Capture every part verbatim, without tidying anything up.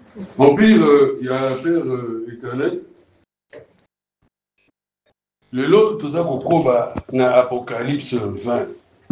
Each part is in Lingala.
Empire, il y a un Père euh, éternel. Le lot, tout ça qu'on trouve dans Apocalypse vingt.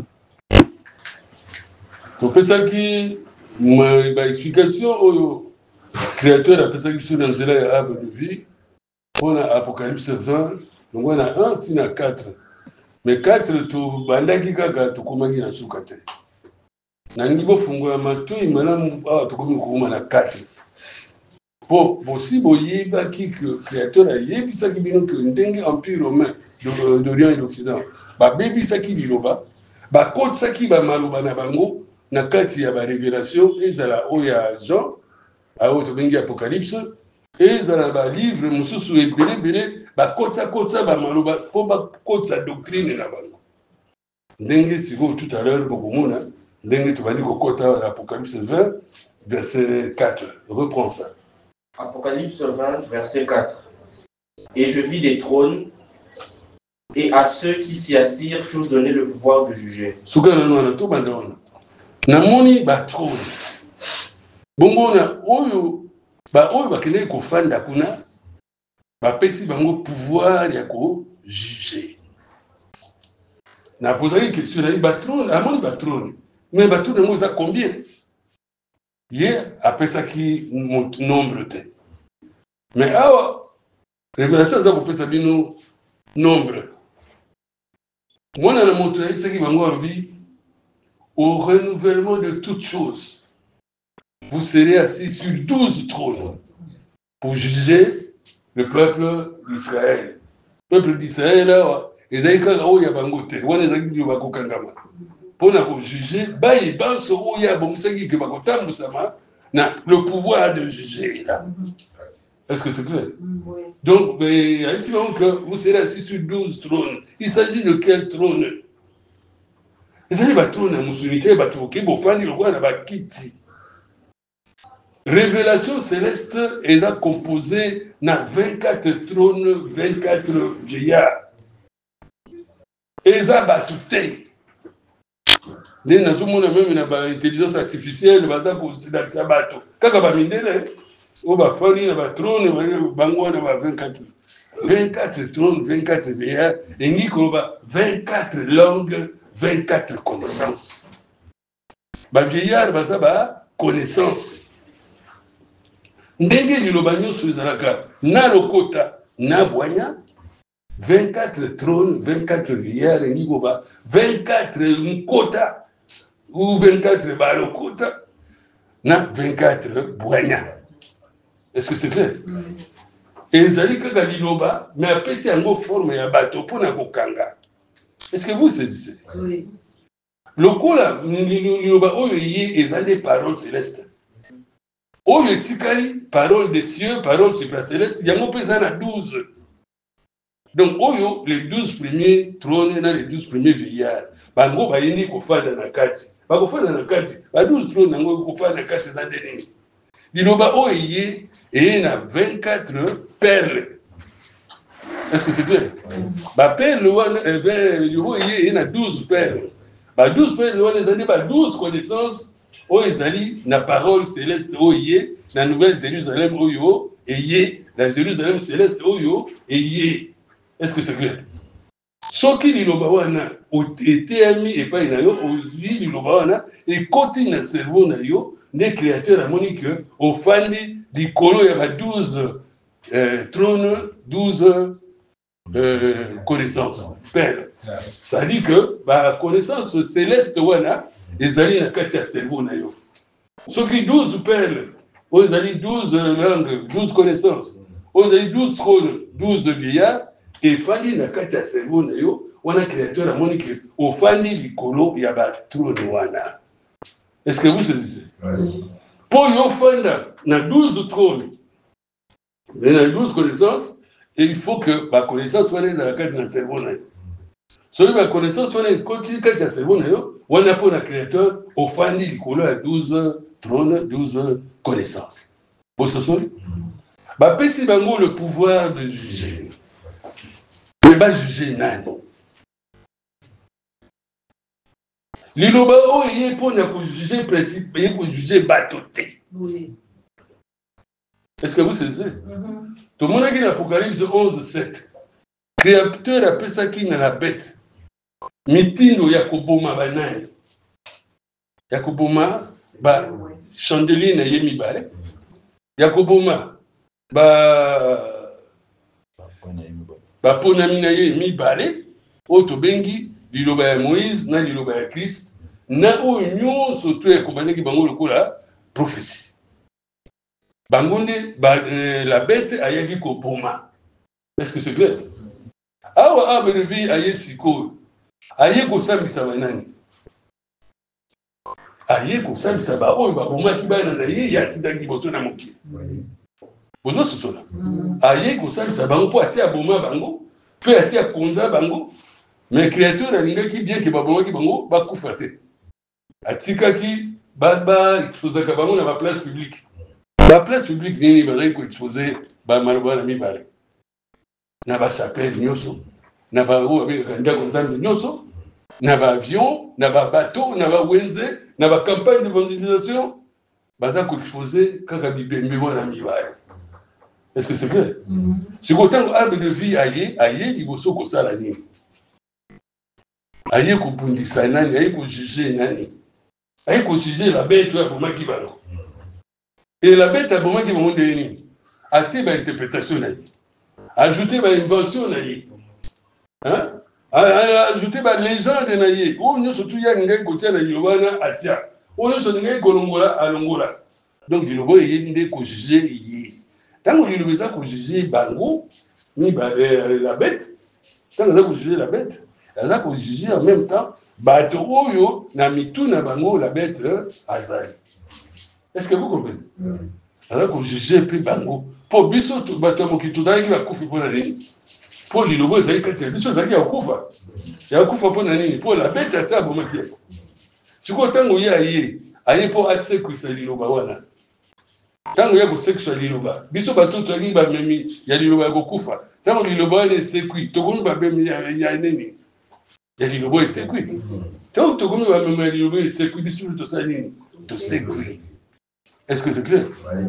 Donc, ça qui m'a explication au créateur après ça qui sont dans le arbre de vie. On a Apocalypse vingt, donc on a un, il y a quatre. Mais quatre, tu bandaki kaka tu kumangi na sukate. Na ngibo fungwa mato imala awa tu komi kuma na quatre. Bon, bon si boyeba qui que créateur a yebi ça qui bino que ndenge empire romain d'Orient et d'Occident. Ba bebi ça qui biloba, ba code ça qui ba maluba na bango na kati ya ba révélation ezala oya Jean, a auto bengi Apocalypse. Ezala ba livre mususu ebele bele ba kotsa kotsa ba maluba po ba kotsa doctrine na bango. Ndenge siko tout à l'heure bokomona ndenge tobandi kokota l'Apocalypse vingt verset quatre. Reprends ça. Apocalypse vingt verset quatre. Et je vis des trônes et à ceux qui s'y assirent furent donné le pouvoir de juger. Sukana nwana to bandona. Namoni ba trône. Bongona oyo ba oyo bakene ko fanda kuna ba pesi bango pouvoir ya ko juger. Na posé une question na ba trône, amoni ba trône. Mais ba trône ngo za combien? Hier après ça qui nombre te. Mais awa révélation za ko pesa bino nombre. Moi na montre ce qui bango robi au renouvellement de toutes choses. Vous serez assis sur douze trônes pour juger le peuple d'Israël. Le peuple d'Israël, ils ont dit qu'il y a un côté. Ils ont dit qu'il y a un côté. Pour nous juger, ils ont dit qu'il y a le pouvoir de juger. Est-ce que c'est clair? Oui. Donc, vous serez assis sur douze trônes. Il s'agit de quel trône? Il s'agit de trône, Révélation céleste est composée de vingt-quatre trônes, vingt-quatre vieillards. Et ça va tout. Dès que nous avons même l'intelligence artificielle, nous avons accès à bateau. Quand on va miner, on va faire un trône, on va vingt-quatre. vingt-quatre trônes, vingt-quatre vieillards, et nous avons vingt-quatre langues, vingt-quatre connaissances. Les vieillards, ils ont connaissance. Ndenge liloba nyonso ezalaka na lokota na voyant vingt-quatre trônes, vingt-quatre vieillards et ngigoba vingt-quatre nkota ou vingt-quatre balokota na vingt-quatre boignards. Est-ce que c'est clair? Et ezali kaka liloba mais apesi yango forme ya bato pona kokanga. Est-ce que vous saisissez? Oui. Lokola liloba oyo ye ezali paroles célestes. Oyo etikali parole des cieux, parole supracéleste, il y a un peu à douze. Donc, oyo, les douze premiers trônes, les douze premiers vieillards. Bango ba yini ko fada na kati. Ba ko fada na kati. Ba douze trônes nango ko fada na kati za deni. Liloba oyo et na vingt-quatre perles. Est-ce que c'est clair? Ba perles wana liloba oyo na douze perles. Ba douze perles wana les années ba douze connaissances. O ezali na parole céleste oye na nouvelle Jérusalem oyo eye la Jérusalem céleste oyo eye. Est-ce que c'est clair? Soki liloba wana etemi epai na yo ozwi liloba wana ekoti na cerveau na yo ne créateur amoni que ofandi likolo ya ba douze euh, trônes, douze euh, connaissances perles. Ça dit que ba connaissance céleste wana ezali na kati ya cerveau na yo. Soki douze perles, o ezali douze langues, douze connaissances, o ezali douze trônes, douze vieillards, et fandi na kati ya cerveau na yo, wana créateur amoni que ofandi likolo ya ba trône wana. Est-ce que vous saisissez? Oui. Pour yo fanda na douze trônes, mais na douze connaissances, et il faut que ba connaissance wana na kati na cerveau na yo. Soki ba connaissance wana continue kati ya cerveau na yo, wana po na créateur ofandi likolo ya douze trônes, douze connaissances. Bon ce soir, ba pesi bango le pouvoir de juger. Mais ba juger nani? Liloba oyo ye po na ko juger principe, ye ko juger bato te. Oui. Est-ce que vous saisissez? Tout le monde a dit l'Apocalypse onze, sept. Créateur appelle ça qui n'a la bête. Mitindo yakoboma banani. Yakoboma ba chandelier na yemi bare. Yakoboma ba ba ponami na yemi bare. Oto bengi liloba ya Moïse na liloba ya Christ. Na oyo nyonso to ekombandaki bango lokola prophétie. Bangonde ba, euh, la bête ayaki koboma. Est-ce que c'est clair? Awa aberebi aye siko. Aye kosambisa banani. Aye kosambisa ba oyo babomaki bana na ye yatindaki boso na moki. Bozo sosola. Aye kosambisa bango po asi aboma bango, pe asi akonza bango. Mais créateur alingaki bien ke babomaki bango bakufa te. Atikaki ba ba exposaka bango na ba place publique. Ba place publique nini bazali ko exposer ba maloba na mibale. Na ba chapelle nyoso, na ba ro avec ndako nzambe nyoso, na ba avion, na ba bateau, na ba wenze, na ba campagne d'évangélisation, baza ko exposer kaka bibembe na mibale. Est-ce que c'est clair? Si autant arbre de vie aye, aye liboso ko sala nini. Aye ko pundisa nani, aye ko juger nani. Aye ko juger la bête ya bomaki bano. Et la bête a bomaki bango ndeni. Ati ba interprétation na ye. Ajouter ba invention na ye. Hein? Ajouter ba légende na ye. O nyo surtout ya ngai ko tia na yobana atia. O nyo so ngai ko longola alongola. Donc dilobo ye ndé ko juger ye. Tant que dilobo za ko juger bango ni ba la bête. Tant que za ko juger la bête. Ça ko juger en même temps bato oyo na mitu na bango la bête azali. Est-ce que vous comprenez? Ça ko juger puis bango. Pour biso bato mo ki tudaki ba kufi pona nini? Pour lilobo ezali kati biso zaki ya kufa. Ya kufa pona nini? Pour la bête asa bo makia. Siko tango ya ye, aye po ase ku sa liloba wana. Tango ya ko sexual liloba. Biso bato to ngi ba memi ya liloba ko kufa. Tango liloba ne sekui, to ko ba bemi ya ya nini? Ya liloba e sekui. Tango to ko ba memi ya liloba e sekui biso to sa nini? To sekui. Est-ce que c'est clair? Ouais.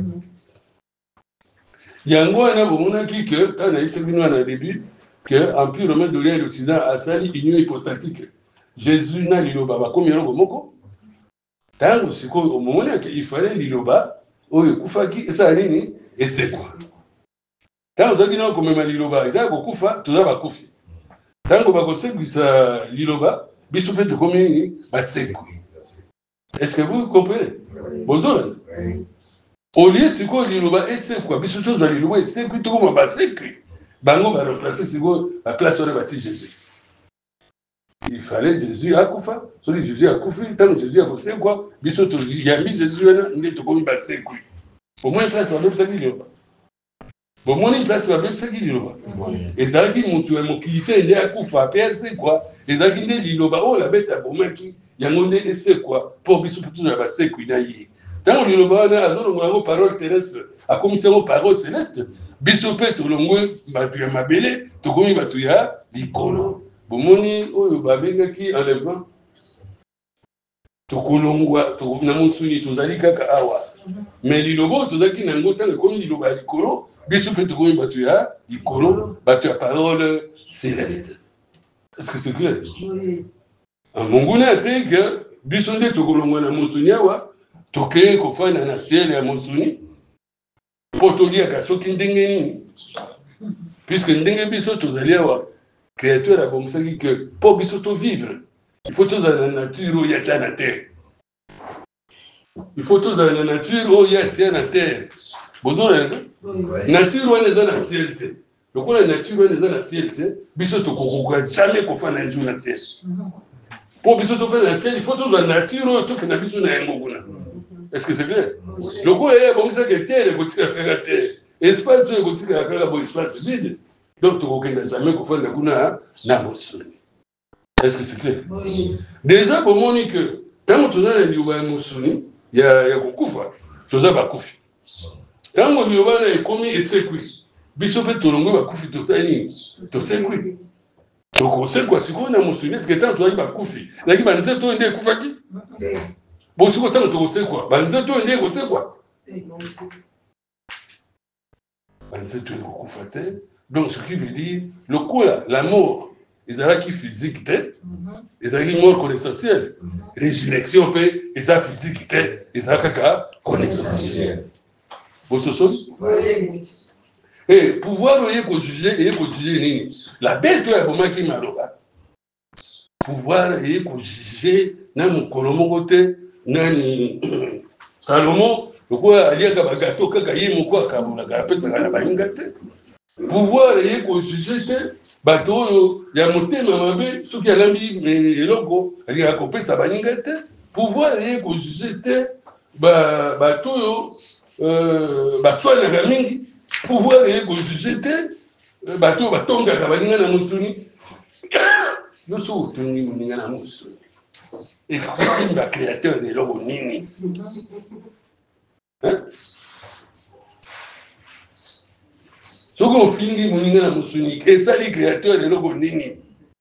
Yango wana bomonaki que tant na yebisaki bino na début que empire romain d'Orient et d'Occident asali union hypostatique. Jésus na liloba bakomi yango moko. Tango sikoyo omomona que il fallait liloba oyo kufaki esa nini esekwa. Tango zaki na komema liloba eza kokufa toza bakufi. Tango bakosekwisa liloba biso pe tokomi basekwi. Est-ce que vous comprenez? Bonjour. Au lieu de quoi liloba ese quoi, biso to za liloba ese ku to ko ba sekri. Bango ba remplacer siko la place de baptême Jésus. Il fallait Jésus akufa, celui Jésus akufi, tant Jésus akose quoi, biso to yambi Jésus na nde to ko ba sekri. Au moins place ba baptême liloba. Au moins une place ba baptême liloba. Et ça qui mutu e mokilité nde akufa pese quoi, et ça qui nde liloba oh la bête abomaki, yango nde ese quoi, pour biso to ba sekri na ye. Tant que le bonheur a besoin de parole terrestre, a commencé aux paroles célestes, bisopé tout le monde, ma mabélé, tout comme il va tout y a, l'icolo. Bomoni, oh, babenga qui enlèvement. Tout kolongwa, tout namusuni, tout zali kaka awa. Mais l'ilobo, tout zaki nangotan, comme l'ilo ba l'icolo, bisopé tout comme il va tout y a, l'icolo, va tout à parole céleste. Est-ce que c'est clair? Oui. En mongona, t'es que, bisonde tout kolongwa namusuni awa, toke kofana na ciel ya monsuni potolia kasoki ndenge nini puisque ndenge biso tozali awa créateur abongisaki que pour biso to vivre il faut tozala na nature ya tia na terre il faut tozala na nature ya tia na terre bozona nature wana eza na ciel te lokola nature wana eza na ciel te biso tokokoka jamais kofana un jour na ciel pour biso tofana na ciel il faut tozala nature to na biso na yango kuna. Est-ce que c'est clair? Le coup est bon, c'est que terre est gothique à la terre. Espace est gothique à la bon espace vide. Donc, tu n'as jamais qu'on fasse le coup na monsuni. Est-ce que c'est clair? Déjà, pour moi, que tant que tu as le monsuni, il y a un koufa. Tu as un koufi. Tant que tu as un commis et c'est qui. Bishop et Tolongo va koufi tout ça. Tu sais quoi? Donc, on sait quoi? C'est quoi un monsuni? Est-ce que tant que tu as un koufi? Là, il va nous dire, tu as un koufaki? Bon, si vous avez quoi? Ben, vous avez quoi? banzetu ekokufa te. Donc ce qui veut dire lokola la mort ezalaki physique te, ezalaki mort connaissentielle, résurrection mpe eza physique te, ezala kaka connaissentielle. Bososoli? Et pouvoir oye kojuge eye kojuge nini? La belle to ya bomaki maloba. Pouvoir eye kojuge na mokolo moko te nani Salomo lokola aliaka bagato kaka ye moko akabolaka apesaka na baninga te. Pouvoir eye kojuge te bato oyo ya motema mabe soki alambi eloko aliaka kopesa baninga te. Pouvoir eye kojuge te bato oyo baswanaka mingi. Pouvoir eye kojuge te bato oyo batongaka baninga na mosuni. Nyonso otongi moninga na mosuni ekoki ba créateur de eloko nini? Soki ofingi moninga na mosuni esali créateur de eloko nini?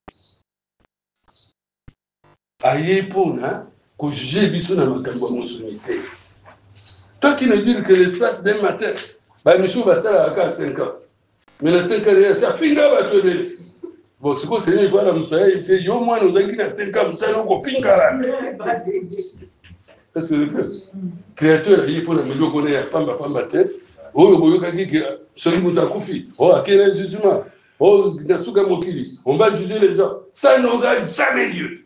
Aye mpona kojuge biso na makambo ya mosuni te. Toi qui me dis que l'espace d'un matin bamisu basalaka kaka cinq ans, mais na cinq ans ça finga bato ebele. Bon, c'est quoi, c'est une fois la moussaya, c'est yo moi nous avons na cinq ans, moussaya nous pinga. Est-ce que le créateur il pour la milieu qu'on est pamba pamba tête. Oh, boyo kaki que celui qui t'a confié. Oh, à quel jugement? Oh, nasuka mokili. On va juger les gens. Ça n'aura jamais lieu.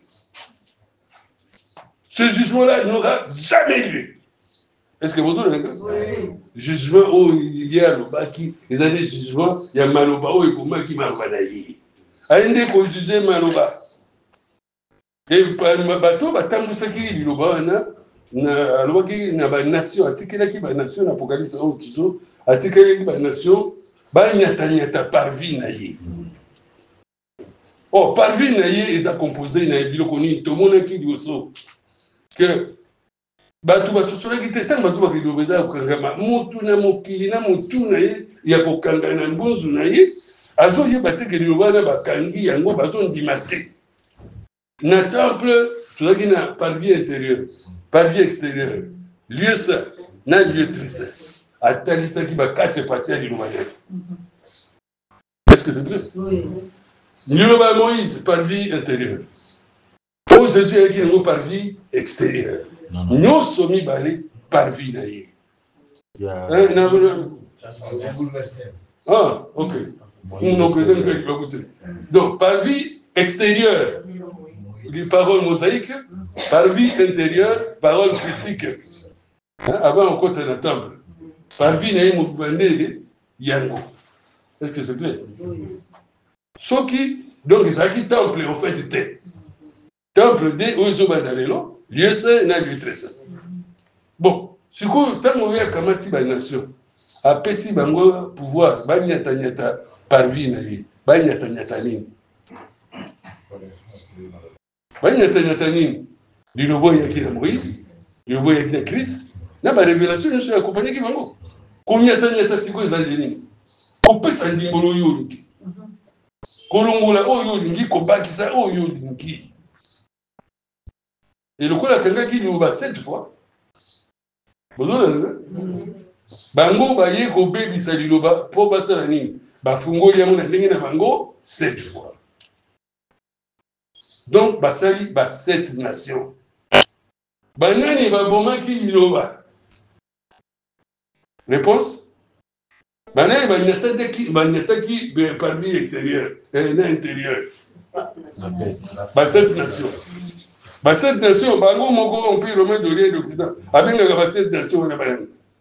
Ce jugement-là n'aura jamais lieu. Est-ce que vous avez oui. Jugement, oh, il y a le baki, il y a des jugements, il y a maloba, oh, il y a qui m'a balaye. Aïndé ko juger maloba. Et par bateau batambusaki biloba na na alobaki na ba nation atikela ki ba nation apocalypse au tiso atikela ki ba nation ba nyata nyata parvi na ye. Oh parvi na ye eza composé na biloko ni to mona ki dioso que bato basosolaki te ntango bazobaki lobeza kokangama motu na mokili na motu na ye ya kokanga na mbonzu na ye azoyeba te ke liloba na bakangi yango bazondima te. Na temple tozalaki na parvis intérieur parvis extérieur lieu saint na lieu très saint atalisaki ba quatre parties ya liloba na ye. Est-ce que c'est vrai? Oui. Liloba ya Moïse parvis intérieur oyo Jésus ayaki yango parvis extérieur. Nyonso mibale parvis na ye. Ah, ok. Donc, parvis extérieur, les paroles mosaïques, parvis intérieur, paroles christiques. Hein, avant, on compte dans le temple. Parvis na ye mobande yango. Est-ce que c'est clair? Soki, donc, c'est qui temple, en fait, était. Temple de Ozobanalelo, lieu saint na lieu très saint. Bon, si vous avez un kamati ba nation, apesi bango pouvoir, ba nyata nyata parvi na ye, ba nyata nyata nini. Ba nyata nyata nini. Lilobo yaki na Moïse, lilobo yaki na Christ, na ba révélation ne se accompagner ki bango. Combien de nyata siko ezali nini? Kopesa ndimbolo yo lingi. Kolongola oyo lingi kobakisa oyo lingi. Et le coup la kanga qui nous bat sept fois. Bango ba ye ko baby saliloba po basala nini ba fungoli yango na ndenge na bango sept fois. Donc basali ba sept nations. Banani ba bomaki liloba. Réponse? Banani ba nyata ki ba nyata ki parmi extérieur et intérieur. Ba sept nations. Bah, cette nation, bah, nous, on peut remettre de l'Orient et d'Occident. Avec la cette nation, on a pas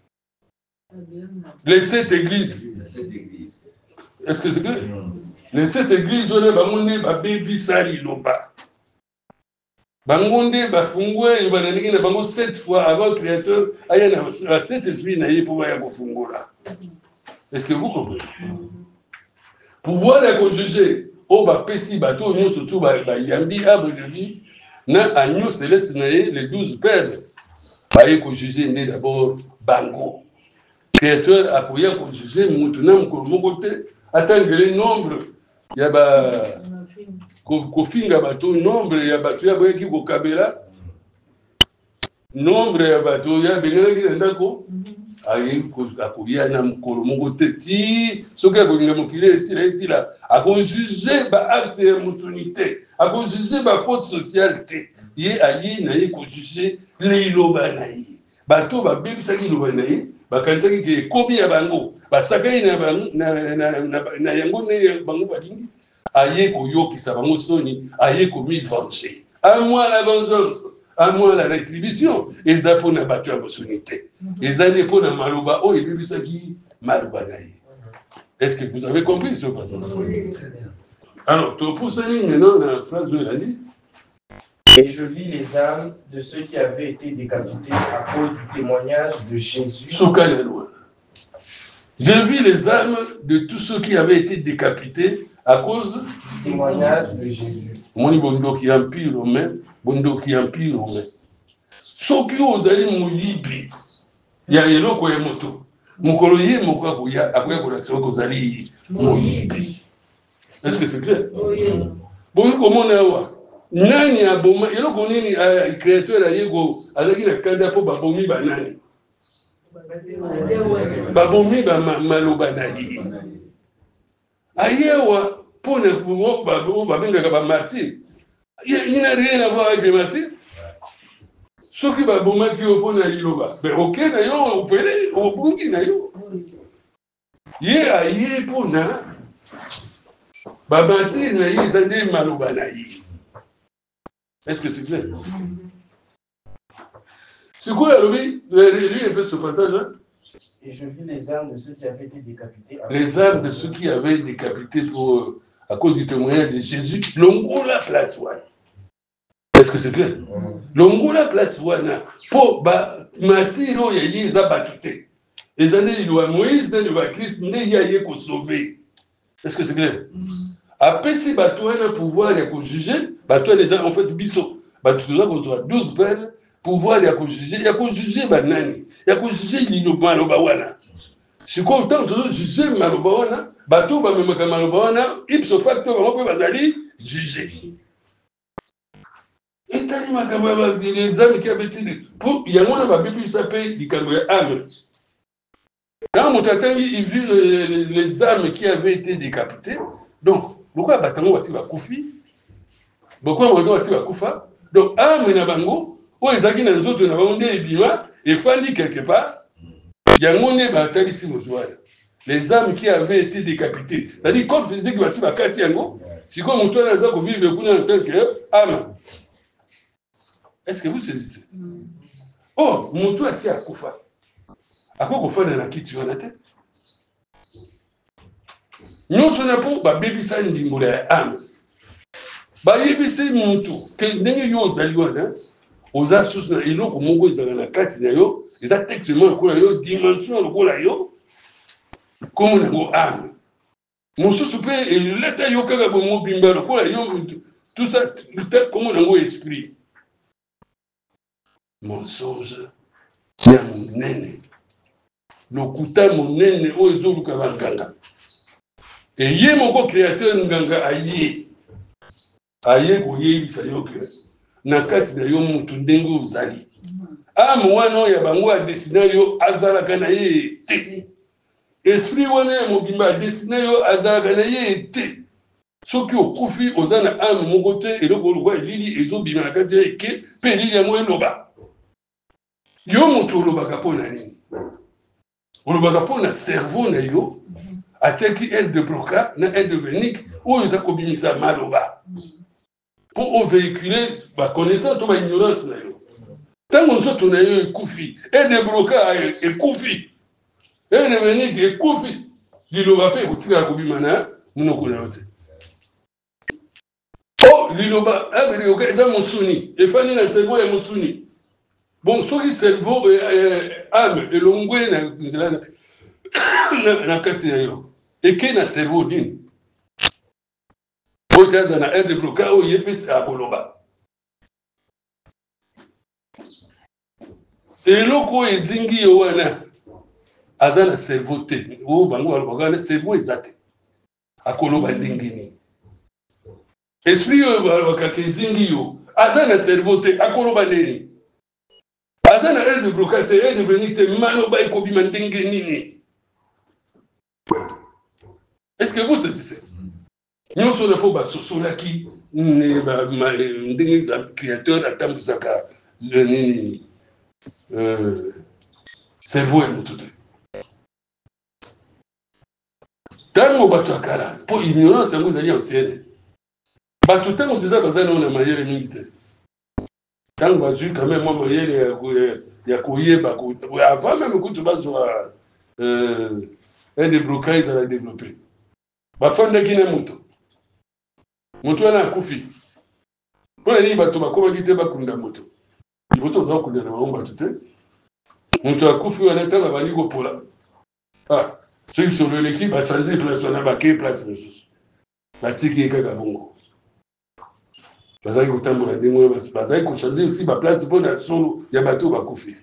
les sept églises. Est-ce que c'est clair? Les sept églises, on a bah, baby sali loba. Bangonde, bah, fungwe, il va donner bango sept fois avant le créateur. Aïe, la sept esprits naïe pour voir fungo là. Est-ce que vous comprenez? Pour voir la juger, oh, bah, pessi, bateau, nous, surtout, bah, yambi, arbre de vie. Na agneau céleste naé les douze perles. Baye ko juger né d'abord bango. Créateur a pour y ko juger maintenant ko mokote attendre le nombre ya ba ko ko finga bato nombre ya bato ya boye ki ko kabela nombre ya bato ya bengala ki ndako aye akoya na mokolo moko te ti soki akolinga mokili esila esila akojuge baacte ya motuni te akojuge bafaute sociale te ye aye na ye kojuge liloba na ye bato babebisaki liloba na ye bakanisaki ke ekomi ya bango basakani na yango nde bango balingi aye koyokisa bango soni aye komivange amoi la vengeance amoi la rétribution eza mpo na bato ya mosuni te eza nde mpo na maloba oyo ebebisaki maloba na ye. Est-ce que vous avez compris ce passage? Alors topusani maintenant na phrase oyo elandi et je vis les âmes de ceux qui avaient été décapités à cause du témoignage de Jésus. Je vis les âmes de tous ceux qui avaient été décapités à cause du témoignage de Jésus. Moni bondoki empire romain, bondoki empire romain. Soki ozali moyibi ya eloko ya moto, mokolo ye moko akoya akoya kolakisa ozali moyibi. Est-ce que c'est clair? Oui. Bon, comment on a nani aboma eloko nini créateur ayego azaki na kanda po babomi banani babomi ba maloba na ye ayewa pona kubo babo babengaka ba martyr il n'a rien à voir avec les martyrs soki baboma ki opona liloba mais OK na yo opele obungi na yo ye aye pona ba martyr na ye zande maloba na ye. Est-ce que c'est clair? C'est quoi, lui, lui a fait ce passage-là? Et je vis les âmes de ceux qui avaient été décapités. Les âmes de ceux qui avaient été décapités pour, à cause du témoignage de Jésus. Longola place wana. Est-ce que c'est clair? Longola place wana. Pour matiro ya ye za batute. Les années de Moïse, de Christ, ne ya ye ko sauver. Est-ce que c'est clair? Après, si bateau a un pouvoir de juger, bateau les a en fait biso, bateau là qu'on soit douze perles, pouvoir de juger, il y a qu'on juger banani, il y a qu'on juger l'inoma lobawana. Si comme tant que juger malobawana, bateau ba même malobawana, ipso facto on peut bazali juger. Et tani makamba l'examen qui avait été pour il y a moi ba bible s'appelle l'ikamba âme. Quand mon tatangi il vit les, les âmes qui avaient été décapitées, donc pourquoi batango wasi bakufi? Pourquoi batango wasi bakufa? Donc âme na bango, o ezaki na nzoto na bango nde ebima et fandi quelque part. Yango ne batali si mozwala. Les âmes qui avaient été décapitées. C'est-à-dire corps physique wasi bakati yango, si comme mutwa na za ko vivre kuna en tant que âme. Est-ce que vous saisissez? Oh, mutwa si akufa. Ako kofana na kiti wana te. Nyonso na po babebisa ndimbola ya âme bayebisi muntu ke ndenge yo ozali wana oza susu na eloko moko ezalaka na kati na yo eza textement lokola yo dimension lokola yo komo nango âme mosusu mpe eleta yo kaka bomobimba lokola yo tout ça komo nango esprit mensonge ya monene lokuta monene oyo ezoluka banganga. Et yé mon créateur nganga aye aye koyebisa yo ke na kati na yo mutu ndenge ozali ame wana ya bango adesina yo azalaka na ye te esprit wana ya mobimba adesina yo azalaka na ye te soki okufi oza na ame moko te eloko olokwa elili ezobima na kati ya eke mpe elili yango eloba yo mutu olobaka mpo na nini? Olobaka mpo na cerveau na yo atiaki aide de bloca na aide de vénique oyo eza kobimisa maloba pour véhiculer baconnaissance to baignorance na yo ntango nzoto na yo ekufi aide de bloca ekufi aide de vénique ekufi liloba mpe ekotikala kobima na monoko na yo te o liloba aberioka eza mosuni efandi na cerveau ya mosuni bon soki cerveau ame elongwe na nzela na kati na yo eke na cerveau nini otaza na aide de bloca oyo yepesi akoloba eloko oyo ezingi yo wana aza na cerveau te oyo bango balobaka wana cerveau eza te akoloba ndenge nini esprit oyo balobaka ezingi yo aza na cerveau te akoloba nini aza na aire de blocage te aire de venir te maloba ekobima ndenge nini. Est-ce que vous saisissez? Nyonso na po basosolaki ndenge créateur atambwisaka nini cerveau ya motu te. Ntango bato ya kala mpo ignorance yango ezali ancienne, bato ntango toza baza nao na mayele mingi te, ntango bazwi quand même mwa mayele ya koyeba avant même kutu bazwa un déblocage ezala développé, bafandaki na moto moto wana akufi mpona nini bato bakomaki te bakunda moto liboso baza kokunda na bango bato te. Moto akufi wana ntango abandi kopola soki solo eleki bachange place wana bakei place mosusu batiki ye kaka bongo, bazalaki kotambola ndenge wana, bazalaki kochange aussi baplace mpona solo ya bato bakufi.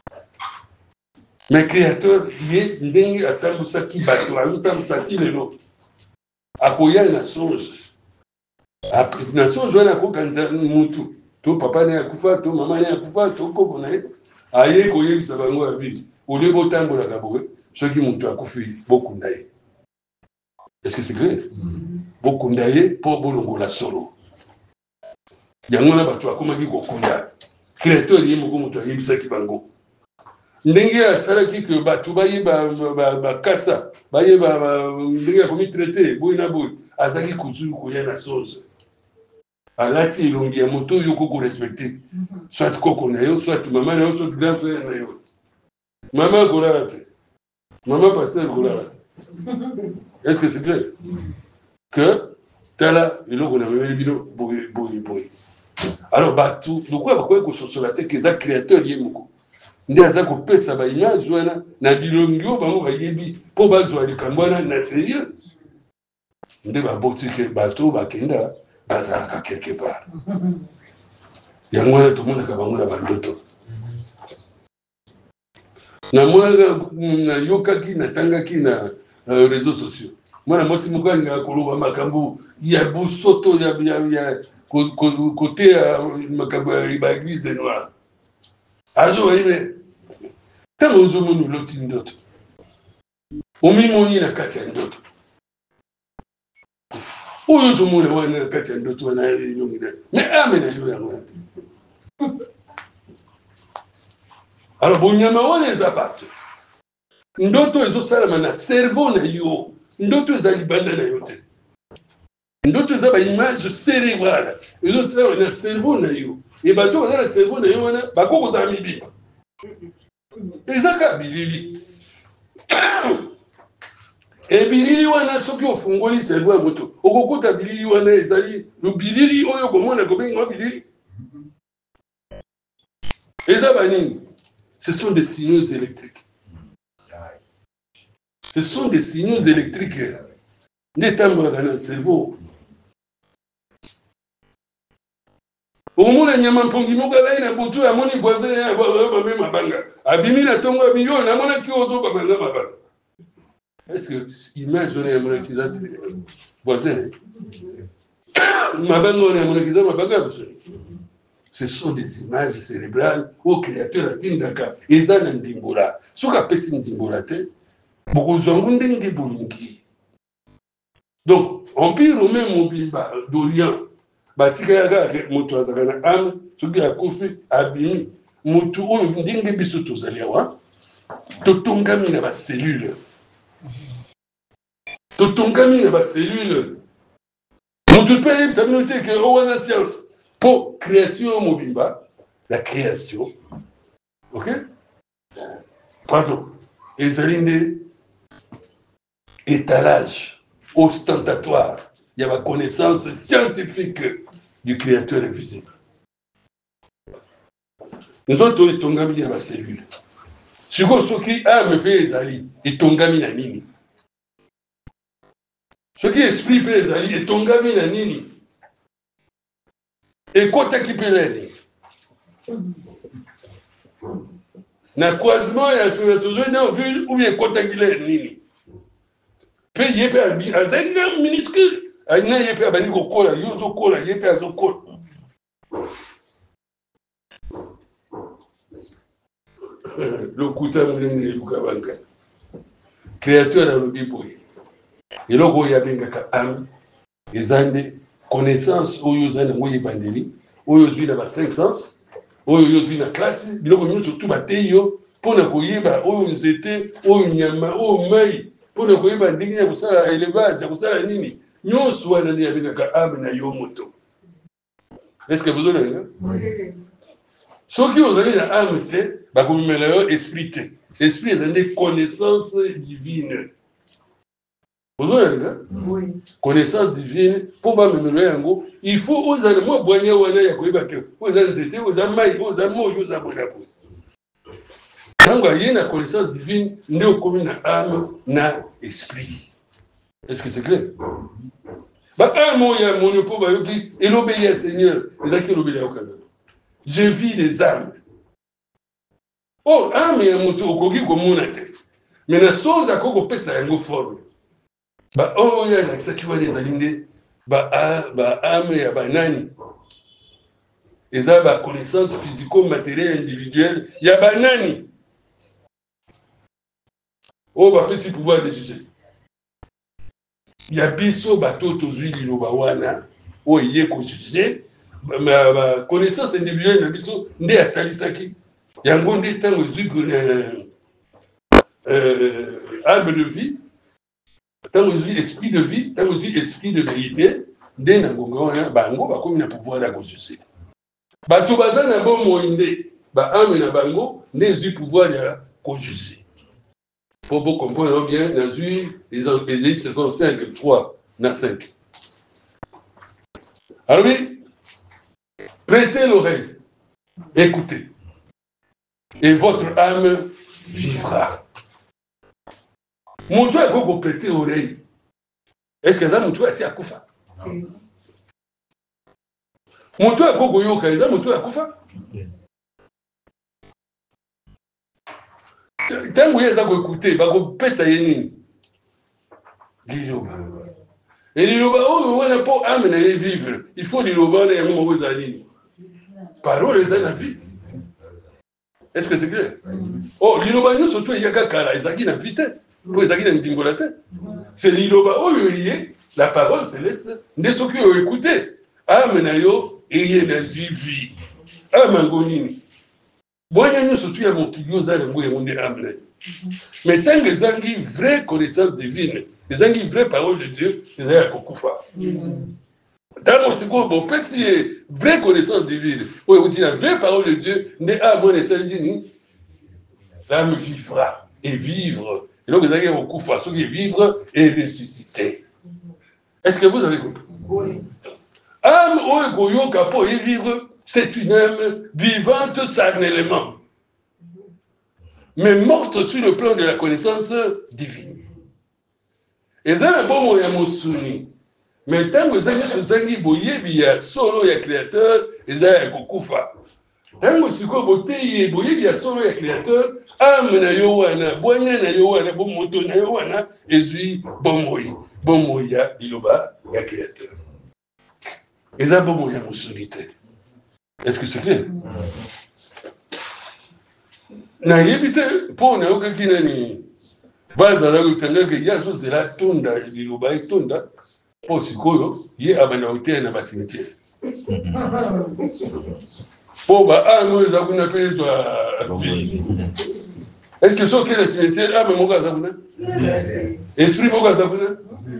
Mais créateur ye ndenge atambusaki bato azotambusaki lelo akoya na songe na songe wana akokanisa mutu to papa na ye akufa to mama na ye akufa to koko na ye aye koyebisa bango ya bili olie botambolaka boye soki mutu akufi bokunda ye. Est-ce que c'est clair? Bokunda ye mpo bolongola solo yango na bato akomaki kokunda créateur ye moko moto ayebisaki bango ndenge asalaki ke bato bayeba bakasa bayeba ndenge akomitraite boye na boye azalaki kozulu koya na songe alati elongi ya moto oyo kokorespecte soit koko na yo soit mama na yo soit grand frère na yo. Mama akolala te, mama pasteur akolala te. Est-ce que c'est clair? Que tala eloko na memeli bino boye boye boye. Alors bato lokwa bakoki kososola te keza créateur ye moko nde aza kopesa baimage wana na bilongi oyo bango bayebi mpo bazwa likambo wana na sérieux nde baboti ke bato bakenda bazalaka quelque part. Yango wana tomonaka bango na bandoto namonaka nayokaki natangaki na réseaux sociaux mwana mwasi moko alingaka koloba makambo ya bosoto ya kote ya makambo ya baeglise de noir azobayime ntango ozomona oloti ndoto omimoni na kati ya ndoto oyo ozomona wana na kati ya ndoto wana elongi na me ame na yo yango te. Alors bonyama wana eza bato ndoto ezosalama na cerveau na yo, ndoto eza libanda na yo te, ndoto eza baimage cérébrale ezosalama na cerveau na yo e bato baza na cerveau na yo wana bakokozala mibimba eza ka bilili e bilili wana soki ofungoli cerveau ya moto okokuta bilili wana ezali bilili oyo komona kobenga bilili eza banini. Ce sont des signaux électriques. Ce sont des signaux électriques. N'étambolaka dans le cerveau. Au moins, il y a un peu de temps qui a beaucoup de monde voisin et même à Banga. Abimi na tongo abimi na mona ki ozo babanga baba. Est-ce que image on est mona ki za voisin? Mabanga on est mona ki za mabanga. Ce sont des images cérébrales au créateur atindaka eza na ndimbola soka pesi ndimbola te bokozwangu ndenge bolingi. Donc empire romain mobimba d'Orient batikaka moto azaka na âme soki akufi abimi moto oyo ndenge biso tozali awa totongami na bacellule totongami na bacellule moto mpe ayebisa bino te ke owana science pour création mobimba, la création, ok? Pardon, ezalinde étalage ostentatoire, il y a la connaissance scientifique du créateur invisible. Nous autres, nous sommes dans la cellule. Si vous avez qui âme peut ezali, et tongami na nini. Ce qui esprit peut ezali, et tongami na nini. Et quand tu as na croisement ya toujours dans ville ou bien quand tu as nini payer par un minuscule aina yepe abani kokola yozo kola yepe azokola le kuta munene luka banka créateur a lobi boye eloko oyo abengaka âme eza nde connaissance oyo oza nango yebandeli oyo ozwi na ba cinq sens oyo oyo ozwi na classe biloko nyonso tu batei yo mpona koyeba oyo nzete oyo nyama oyo mai mpona koyeba ndenge ya kosala élevage ya kosala nini nyonso wana nde abengaka âme na yo moto. Est-ce que vous avez oui. Soki ozali na âme te bakomimela yo esprit te esprit eza nde connaissance divine. Vous avez oui. Connaissance divine pour bamemela yango il faut ozala mwa bwanya wana ya koyeba te oza nzete oza mai oza moyo oza boya boya ntango aye na connaissance divine nde okomi na âme na esprit. Est-ce que c'est clair? Ba âme oyo ya moni mpo bayoki elobeli ya Seigneur ezalaki elobeli ya okana je vis les âmes. Oh, âme ya moto okoki komona te me na soza akoki kopesa yango forme ba oyo alakisaki wana ezali nde ba âme ya banani eza ba connaissance physico-matérielle individuelle ya banani oyo bapesi pouvoir de juger ya biso bato tozwi liloba wana oyo ye kojuge ba connaissance individuelle na biso nde atalisaki yango nde ntango ezwi arbre de vie ntango ezwi esprit de vie ntango ezwi esprit de vérité nde na ngonga wana bango bakomi na pouvoir ya kojuge bato baza na bomoi nde baame na bango nde ezwi pouvoir ya kojuge pour vous comprendre bien nazwi Ésaïe cinquante-cinq trois na cinq. Alors oui, prêtez l'oreille, écoutez, et votre âme vivra. Mon Dieu a beaucoup prêté l'oreille. Est-ce que ça mon Dieu a si à Koufa? Mon Dieu a beaucoup yoka, est-ce que mon Dieu a Koufa? Tango yeza ko écouter ba ko pesa yeni liloba et liloba oyo wana po âme na vivre il faut liloba na yango moko ezali parole eza na vie. Est-ce que c'est clair? Oh liloba nyonso to yaka kala ezaki na vie te po ezaki na ndimbola te c'est liloba oyo lié la parole céleste nde soki oyo écouter âme na yo eye na vie âme ngonini boya nyonso tu ya mokili oza yango yango nde âme na yo mais tant que ezangi vraie connaissance divine ezangi vraie parole de Dieu ezali ya kokufa ntango sikoyo bopesi ye vraie connaissance divine oyo euti na vraie parole de Dieu nde âme wana esali nini l'âme vivra et vivre eloko ezalaki ya kokufa soki vivre et ressusciter. Est-ce que vous avez compris? Oui. Âme oyo koyoka mpo ye vivre c'est une âme vivante charnellement, mais morte sur le plan de la connaissance divine. Et ça, c'est bon, il y a mon souni. Mais tant que vous avez ce zangi boyebi ya solo ya créateur, et ça, il y a kokufa. Tant que vous avez boyebi ya solo ya créateur, âme na yo wana, bonya na yo wana, bon moto na yo wana, et zui bon moyi, bon moya, iloba ya créateur. Et ça, bon moya mon sounité. Est-ce que c'est clair? Na yebite po na okaki nani bazala kusanga ke yaso zela tonda liloba etonda po sikoyo ye abana hotel na basimetiere po ba ano eza kuna pezwa vie. Est-ce que so que le cimetière ame moko aza kuna esprit moko aza kuna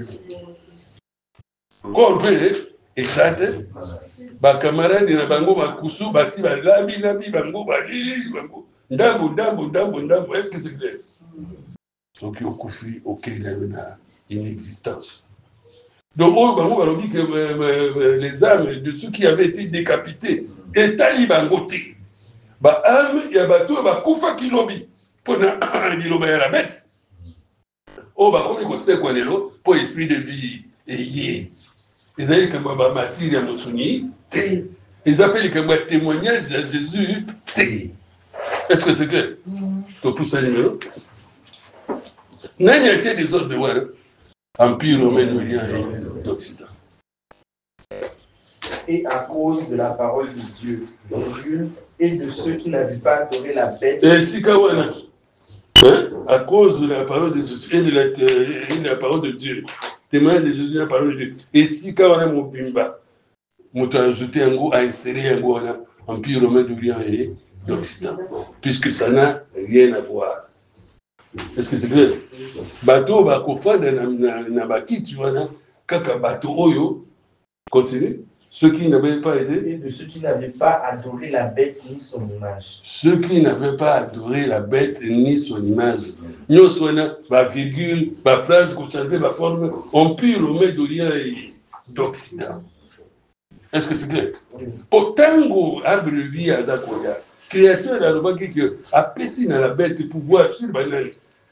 corps pe exact ba camarade na bango bakusu basi balabi labi bango balili bango ndambo ndambo ndambo ndambo. Est-ce que c'est clair? Donc au kufi auquel il y a une existence. Donc on bango balobi que les âmes de ceux qui avaient été décapités etali bangote ba âme ya bato ba kufa kilobi pona liloba ya la bête o ba komi ko se kwanelo po esprit de vie eyé. Ils avaient comme un martyr à Monsoni, ils appellent comme un témoignage de Jésus. Est-ce que c'est clair? Donc, pour ça, numéro. N'a été des autres de voir Empire romain orient et d'Occident. Et à cause de la parole de Dieu, Jésus et de ceux qui n'avaient pas adoré la bête. Et si Kawana, hein, à cause de la parole de Jésus et de la, et de la parole de Dieu, témoignage de Jésus et la parole de Dieu. Et si Kawana Mobimba, Mouta ajouté un goût à insérer un goût en Empire romain d'Orient et d'Occident, puisque ça n'a rien à voir. Est-ce que c'est clair? Bateau, Bakofa, Nabaki, tu vois, Kaka Bateau Oyo, continue. Ceux qui n'avaient pas été. Et de ceux qui n'avaient pas adoré la bête ni son image. Ceux qui n'avaient pas adoré la bête ni son image. Nous sommes ma virgule, ma phrase, concentrée, ma forme, Empire romain d'Orient et d'Occident. Est-ce que c'est clair? Autant arbre de vie à Zakoya, créateur à l'obaki qui a péci dans la bête pouvoir sur banane.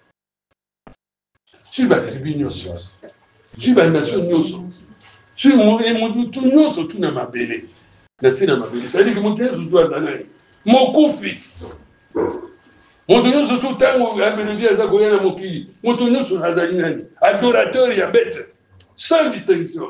Sur la tribu Nyoso. Sur la nation Nyoso. Sur mon émotion, tout Nyoso, tout n'a ma belle. C'est dans ma belle. C'est-à-dire que mon Dieu, c'est toi, Zanani. Mon koufi. Mon Dieu, c'est tout le temps, arbre de vie à Zakoya, mon qui. Mon Dieu, c'est Hazalinani. Adorateur, il y a bête. Sans distinction.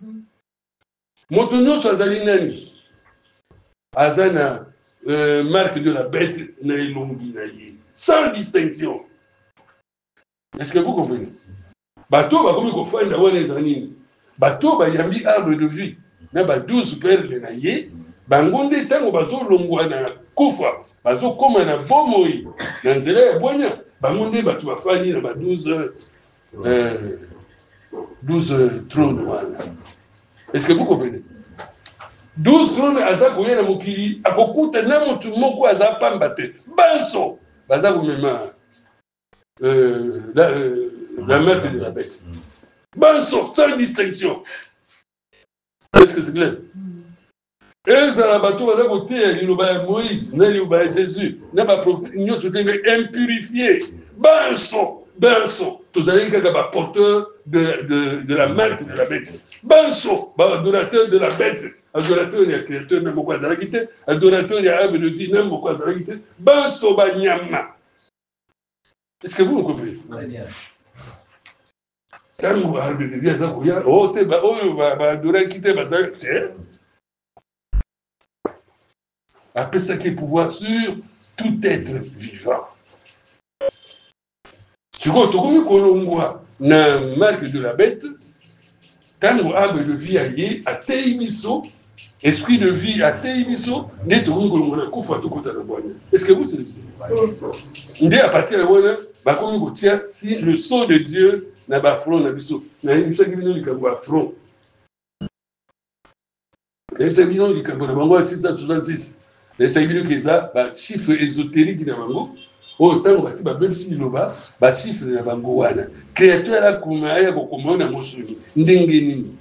Moto nyonso azali nani aza na euh, marque de la bête na elongi na ye sans distinction. Est-ce que vous comprenez? Bato bakomi kofanda wana eza nini? Bato bayambi arbre de vie na ba douze perles na ye bango nde ntango bazolongwa na kufa bazokoma na bomoi na nzela ya bwanya bango nde bato bafandi na ba douze euh, douze trônes wana. Est-ce que vous comprenez? douze trônes aza koya na mokili akokuta na mutu moko aza pamba te banso baza komema euh, la, euh, la marque de la bête banso sans distinction. Est-ce que c'est clair? ezala bato baza koteya liloba ya Moïse na liloba ya Jésus na baprofete nyonso te impurifié banso banso tozali kaka baporteur de, de, de la marque de la bête banso baadorateur de la bête adorateur ya créateur na moko azalaki te adorateur ya arbre de vie na moko azalaki te banso banyama. Est-ce que vous me comprenez? Très bien. Tango arbre de vie aza koya o te oyo baadoraki te bazalaki te apesaki pouvoir sur tout être vivant. Sikoyo tokomi kolongwa na marque de la bête tango arbre de vie aye atei biso esprit de vie atei biso nde tokomi kolongwa na kufa tokota na bwana. Est-ce que vous saisissez? Nde à partir ya wana bakomi kotia si le sceau de Dieu na bafront na biso na yebisaki bino likambo ya front nayebisaki bino likambo na bango ya six cent soixante-six nayebisaki bino keza bachiffre ésotérique na bango oyo ntango basi babebisi liloba bachiffre na bango wana créateur akoma aya kokoma na mosuni ndenge nini?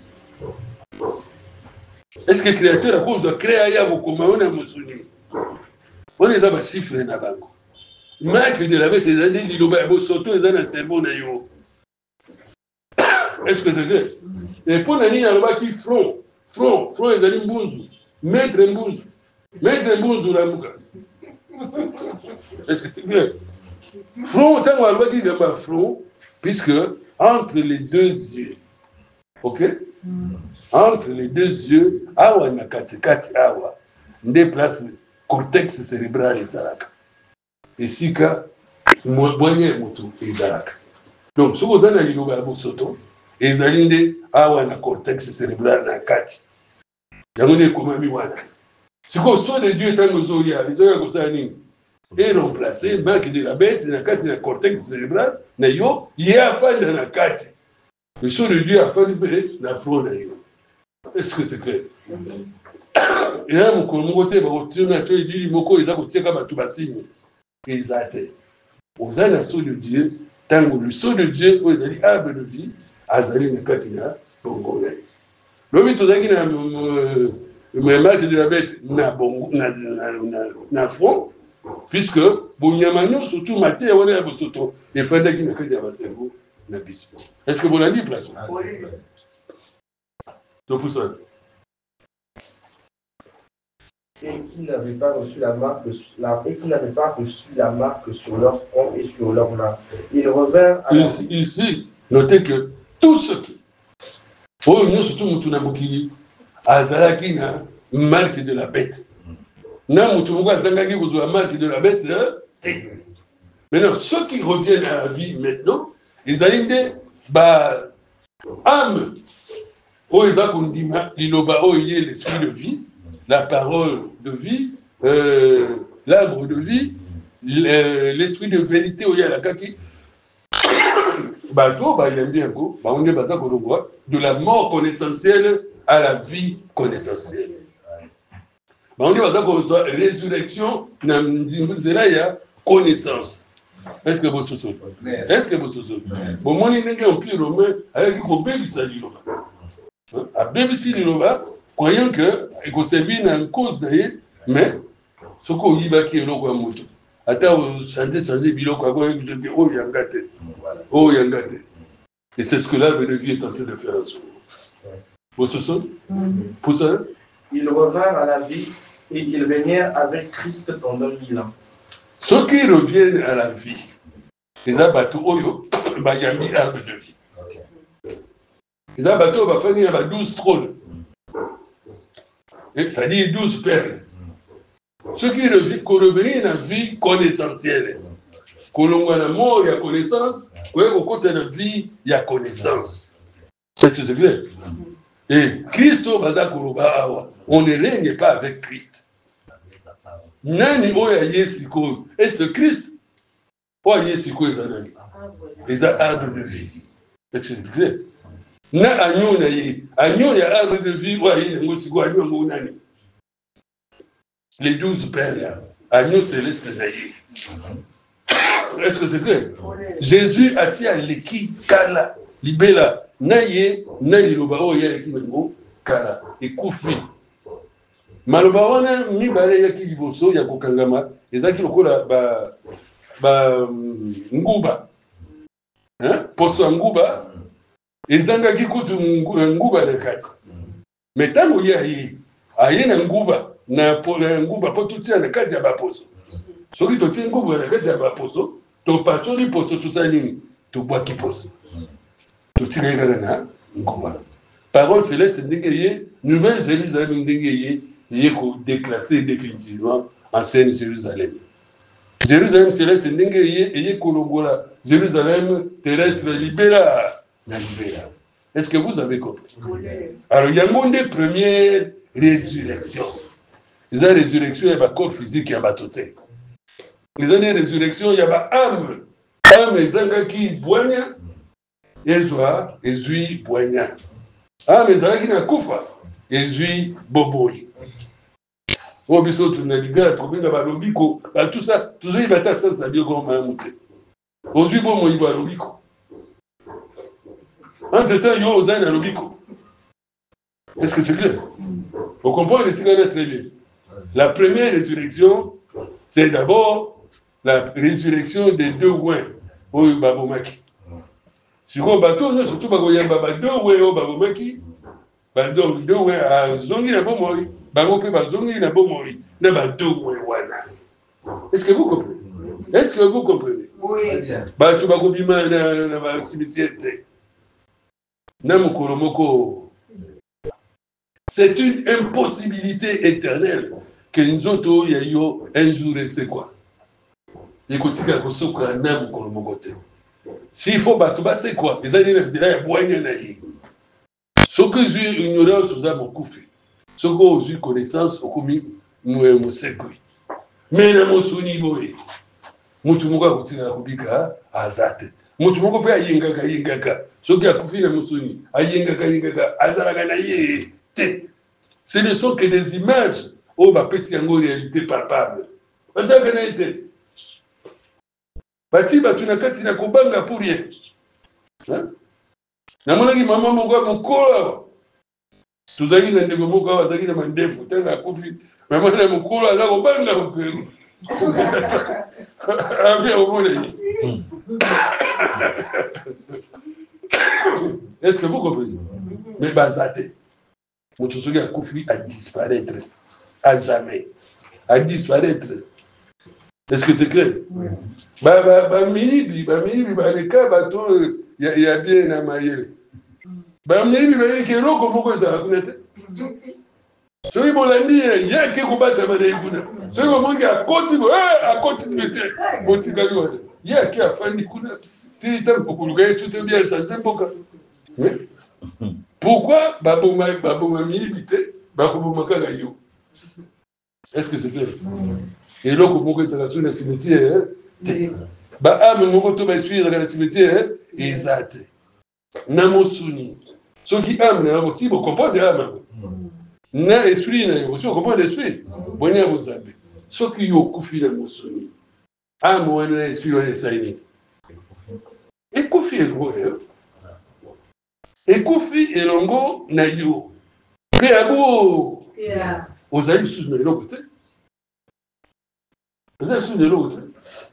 Est-ce que créateur akozwa créa aya kokoma na mosuni wana eza bachiffre na bango marque de la bête eza nde liloba ya bosoto eza na cerveau na yo. Est-ce que c'est clair? Et pour nani alobaki front front front ezali mbunzu maître mbunzu maître mbunzu la muka. Est-ce que c'est clair? Front, tant qu'on va dire front, puisque entre les deux yeux, ok? Entre les deux yeux, awa na katikati awa, déplace le cortex cérébral et zaraka. Et si ka, moyen moto et zaraka. Donc, ce que vous avez dit, c'est soto, et vous avez dit, awa na cortex cérébral na kati. Vous avez dit, comment vous avez dit? Ce que soit de Dieu, tant que vous avez dit, vous avez dit, et remplacer marque de la bête na kati na cortex cérébral na yo ye afanda na kati le son de Dieu afandi pe na front na yo. Est-ce que c'est clair? Et là mon côté ba otiona to idili moko eza kotieka batu basigne ezate oza na son de Dieu tango le son de Dieu o ezali arbre de vie azali na kati na bongo na lobi tozaki na marque de la bête na bongo na na na front. Puisque Bouniamano, surtout Maté, on est à Bosoto, et Fanda qui n'a que des cerveau, n'a pas. Est-ce que vous l'avez dit, place? Oui. Donc, pour ça. Et qui n'avaient pas reçu la marque, la, et qui n'avaient pas reçu la marque sur leur front et sur leurs mains. Ils revinrent à ici, la... ici, notez que tous ceux qui, oh, nous, surtout Moutouna Bokili, Azalaki n'a marque de la bête. na mutu moko azangaki kozwa marque de la bête te. Maintenant ceux qui reviennent à la vie maintenant ezali nde ba âme oyo eza kondima liloba oyo ye l'esprit de vie, la parole de vie, euh, l'arbre de vie, l'esprit de vérité oyo alakaki bato bayambi yango bango nde baza kolongwa de la mort connaissentielle à la vie connaissentielle. bango nde baza kozwa résurrection na nzela ya connaissance. Est-ce que vous se souvenez? Est-ce que vous se souvenez? Bon, mon inenge empire romain avec ko bebisa liloba. A bebisi liloba croyant que eko servi na cause d'ailleurs mais ce qu'on y va qui est le quoi moto. Attends, changer changer biloko à quoi je dis oh yangate. Oh yangate. Et c'est ce que l'arbre de vie est en train de faire en ce moment. Vous se souvenez? Pour ça, ils revinrent à la vie et ils régnèrent avec Christ pendant mille ans. Ceux qui reviennent à la vie, les abattus, il y a mis arbre de vie. Les abattus, il va faire douze trônes. Ça dit douze perles. Ceux qui reviennent à la vie connaissentielle. Quand on a la mort, il y a connaissance. Quand on a la vie, il y a connaissance. C'est tout ce clair. Et Christ, on ne règne pas avec Christ. Nani oya yesiko et ce Christ oya yesiko ezanani eza arbre de vie. C'est clair. Na agneau na ye agneau ya arbre de vie oya yengo siko agneau ngo nani les douze perles agneau céleste na ye. Est-ce que c'est clair? Jésus assis à l'éki kala libela na ye na liloba oya l'éki ngo kala ekufi. Maloba wana mibale ya kiliboso ya kokangama ezaki lokola ba ba nguba hein poso nguba ezanga kikutu nguba na kati metango ya yi ayena nguba na nguba po tutia na kati ya baposo soki to tie nguba na kati ya baposo to pasoli poso to salini to bwa kiposo to tia ngana na nguba. Parole céleste ndengeye nouvelle Jérusalem ndengeye il est déclassé définitivement en Sainte Jérusalem. Jérusalem céleste ndengeye il est kolongola Jérusalem terrestre libéra na libéra. Est-ce que vous avez compris? Alors il y a une première résurrection. Les résurrection il y a un corps physique il y a un totem. Les années résurrection il y a âme. Âme ezanga ki boigna ezwa ezui boigna. Âme ezanga ki na kufa ezui boboyi. Oh, biso tu n'as pas trouvé la balobiko. Tout ça, tout ça, il va t'asseoir ça bien comme un mouté. Aujourd'hui, bon, moi, il va lobiko. Entre-temps, il y a aux ailes à lobiko. Est-ce que c'est clair? On comprend les cigarettes très bien. La première résurrection, c'est d'abord la résurrection des deux ouins. Oh, babomaki. Si on bateau, nous, surtout, il y a deux ouins au babomaki. Donc, deux ouins à zongi na bomori. Est-ce que vous comprenez? Est-ce que vous comprenez? Oui. C'est une impossibilité éternelle que nous autres, un jour, c'est quoi? S'il faut battre, c'est quoi? Les années, ce que j'ai ignoré, c'est beaucoup fait. Ce que j'ai connaissance, c'est comme nous sommes. Mais nous sommes boy. Mutu muka kutina kubika azate. Mutu muka pe ayingaka yingaka. Soki akufina musuni ayingaka yingaka azalaka na ye. Ce ne sont que des images au ba pesi yango réalité palpable. Azalaka na été. Bati batuna kati na kubanga pour rien. Hein? Na monaki mama moko mukolo. Tuzaki na ndeko moko azaki na mandefu tanga kufi. Mama na mukolo azako banga ukelo. Est-ce que vous comprenez? Mais Bazate, mon souci a confié à disparaître, à jamais, à disparaître. Est-ce que c'est clair? Bah, bah, bah, mini, bah, mini, bah, les cas, bah, il y a bien un maillot. Bah, mini, bah, il y a un pourquoi ça va connaître? soki bolandi yake kobata bana kuna soki bomongi akoti akoti cimetière botikali wana ye ake afandi kuna ti ntango kokoluka ye so te bien change mboka. Pourquoi baboma miyibi te bakoboma kaka yo? Est-ce que c'est clair? eloko moko ezalaka so na cimetière te baame moko to baesprit ezalaka na cimetière eza te na mosuni soki ame na yango si bocomprendre ame yango na esprit na yango si bocomprendre esprit bonia bozambe soki yo okufi na mosuni ame wana na esprit wana esali nini? Ekufi elongo yo ekufi elongo na yo mpe yango ozali lisusu na eloko te ozali lisusu na eloko te.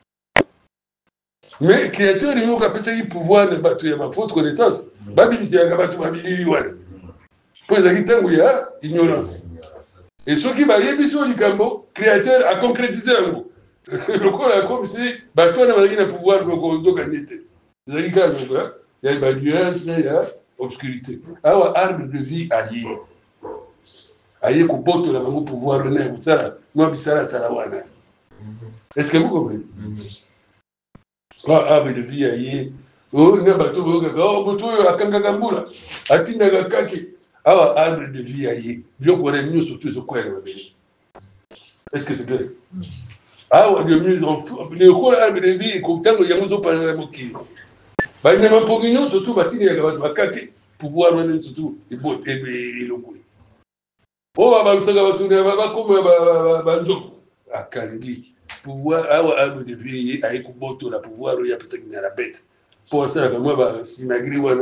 Mais créateur il moko apesaki pouvoir na bato ya bafausse connaissance babibisaka bato babilili wana mpo ezalaki ntango ya ignorance et soki bayebisi oyo likambo créateur aconcrétise yango lokola akomisi bato wana bazalaki na pouvoir kokozokani te ezalaki kaka lokola ya banuance na ya obscurité awa arbre de vie aye aye kobotola bango pouvoir wana ya kosala mwa bisalasala wana. Est-ce que vous comprenez? Quand arbre de vie aye oh na bato boyoka oh moto oyo akangaka mbula atindaka kaki awa arbre de vie aye biloko wana nyonso to ezokwela mabele. Est-ce que c'est clair? awa de mieux en lokola arbre de vie ntango yango ezopanzala mokili banyama mpongi nyonso to batindaka bato bakaki pouvoir wana nyonso to elokoli oyo babalusaka bato bakoma banzoko akangi pouvoir awa arbre de vie aye kobotola pouvoir oyo apesaki na la bête mpo asalaka mwa basimagri wana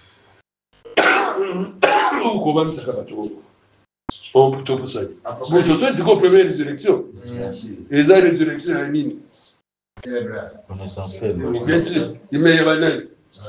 okobamisaka bato topusani bososo esiko première résurrection eza résurrection ya nini? Bien sûr imeya banani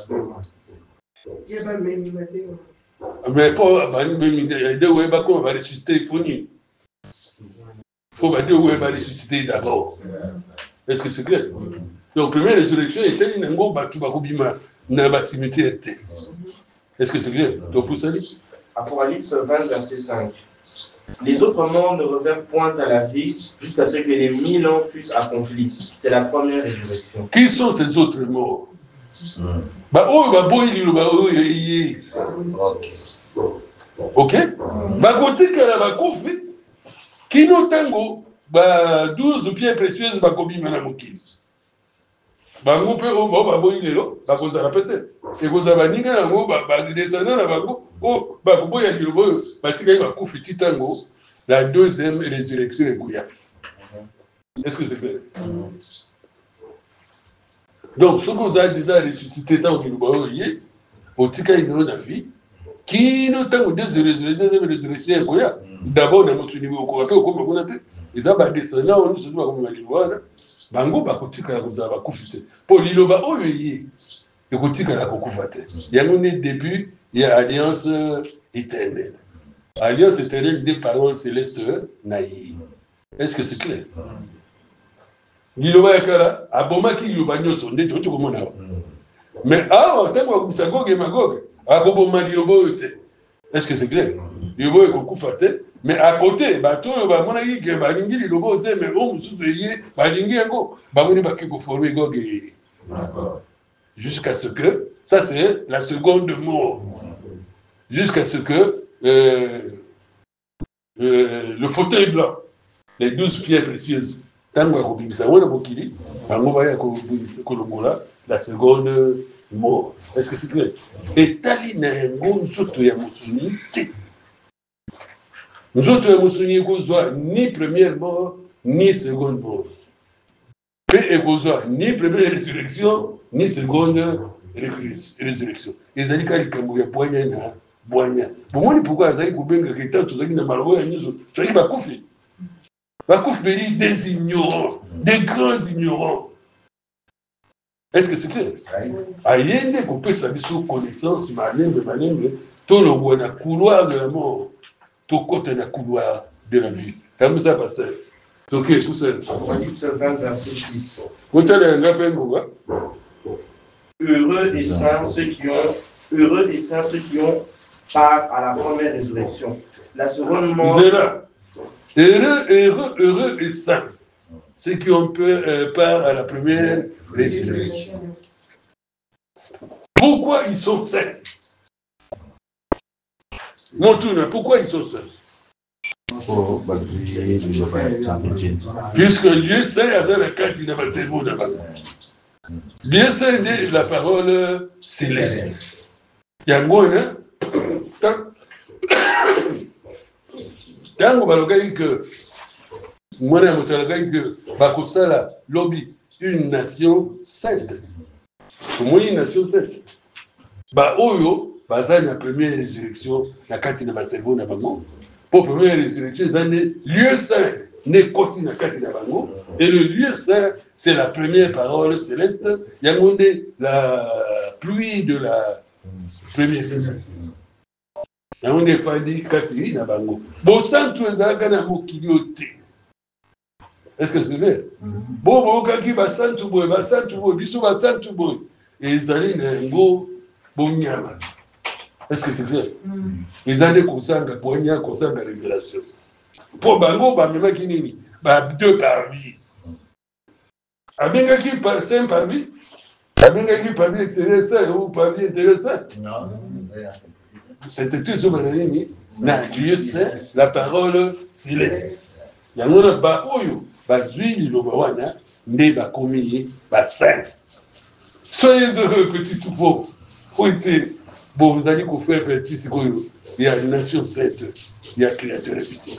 mais mpo de oyeba koma baresuscité ifo nini? faut pas dire où est ressuscité d'abord. Est-ce que c'est clair? Donc, première résurrection était une ngo batu bakobima na ba cimetière. Est-ce que c'est clair? Donc pour ça dit Apocalypse vingt verset cinq. Les autres morts ne revinrent point à la vie jusqu'à ce que les mille ans fussent accomplis. C'est la première résurrection. Qui sont ces autres morts? Bah oh bah boy li ba oh yé. OK? Bah côté que la ba kofi kino tango ba douze pierres précieuses bakobima na mokili bango mpe oyo bao baboyi lelo bakozala peut-être ekozala baninga yango badescendant na bango oyo bakoboya liloba oyo batikaki bakufi ti tango la deuxième résurrection ekoya. Est-ce que c'est clair? Donc soki ozala déjà ressuscité ntango liloba oyo ye otikaki nano na vie kino ntango deuxième résurrection ekoya d'abord na mosuni okoka mpe okoma kuna te eza badescendant oyo nyonso bakomema liloba wana bango bakotikala kozala bakufi te mpo liloba oyo ye ekotikala kokufa te yango nde début ya alliance éternelle. Alliance éternelle des paroles célestes na ye. Est-ce que c'est clair? liloba ya kala abomaki liloba nyonso nde toti komona awa mais awa ntango akomisa goge magoge akoboma liloba oyo te. Est-ce que c'est clair? liloba oyo ekokufa te mais à côté bato oyo bamonaki ke balingi liloba oyo te mais oyo mosusu eye balingi yango bamoni bake koforme goge jusqu'à ce que ça c'est la seconde mort jusqu'à ce que euh, euh, le fauteuil blanc les douze pierres précieuses tango akobimisa wana mokili bango baya kolongola la seconde mort. Est-ce que c'est clair? etali na yango nzoto ya mosuni te nzoto ya mosuni ekozwa ni première mort ni seconde mort mpe ekozwa ni première résurrection ni seconde résurrection. ezali ka likambo ya bwanya na bwanya bomoni pourquoi azali kobengaka etan tozalaki na maloko ya nyonso tozalaki bakufi bakufi beli des ignorants des grands ignorants. Est-ce que c'est clair? ayende kopesa biso connaissance malembe malembe tolongwa na couloir de la mort tokota na couloir de la vie. Comme ça, pasteur. Ok, tout ça. Apocalypse vingt verset six. Heureux et saints ceux qui ont heureux et saints ceux qui ont part à la première résurrection. La seconde mort... Heureux, heureux, heureux et saint. Ceux qui ont peur, euh, part à la première résurrection. Pourquoi ils sont saints? Montre-nous, pourquoi ils sont saints? Puisque Dieu sait avec la carte il n'a pas de mots d'abord. Dieu sait la parole céleste. Il y a un mot, hein? Quand on va regarder que moi, je vais regarder que Bakosala lobby une nation sainte. Pour moi, une nation sainte. Bah, Oyo, Bazan, la première résurrection, la carte n'a pas de mots d'abord. Pour la première résurrection, c'est un lieu saint, né côté na kati na bango, et le lieu saint, c'est la première parole céleste. Il y a la pluie de la première saison. Il y a des fadi kati na bango. Bon sang tout ezaka na mokiliote. Est-ce que c'est vrai? Bon bon kaki ba sang tout boy, ba sang tout boy, biso ba sang tout boy. Et ezali na ngo bonyama. Est-ce que c'est vrai? Ils ont des consangles pour une consangles de révélation. Pour Bango, Bamema Kinini, deux par vie. Abenga qui par cinq par vie? Abenga qui par vie intéressant ou par vie intéressant? Non. C'était tout ce que na Dieu sait la parole céleste. Il y a un ba oyo, ba zui lo bawana, ne ba komi, ba saint. Soyez heureux petit tout beau. Où était? Bon, vous allez qu'on fait un petit secours. Il y a une nation sainte, il y a un créateur puissant.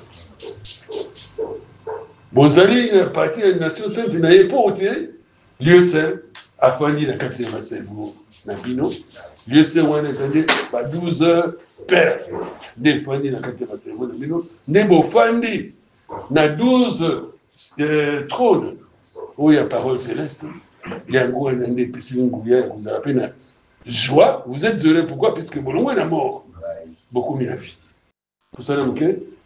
Bon, vous allez partir à une nation sainte, vous n'avez pas ôté lieu saint, afin de la quatrième cerveau, Nabino. Lieu saint, on a dit, douze heures, père, défendu la quatrième cerveau, Nabino. Nebo Fandi, na douze trônes, où il y a parole céleste, il y a un goût, un épicerie, un goût, vous avez appelé. Joie, vous êtes heureux, pourquoi? Parce que bon, loin la mort, beaucoup mis la vie. Pour ça, ok?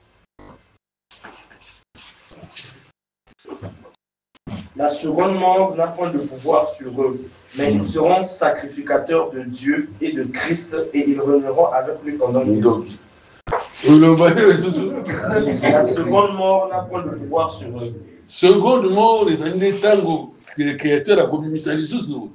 La seconde mort n'a point de pouvoir sur eux, mais ils seront sacrificateurs de Dieu et de Christ, et ils régneront avec lui pendant mille ans. La seconde mort n'a point de pouvoir sur eux. Seconde mort, les années tango, le créateur a commis misali sous.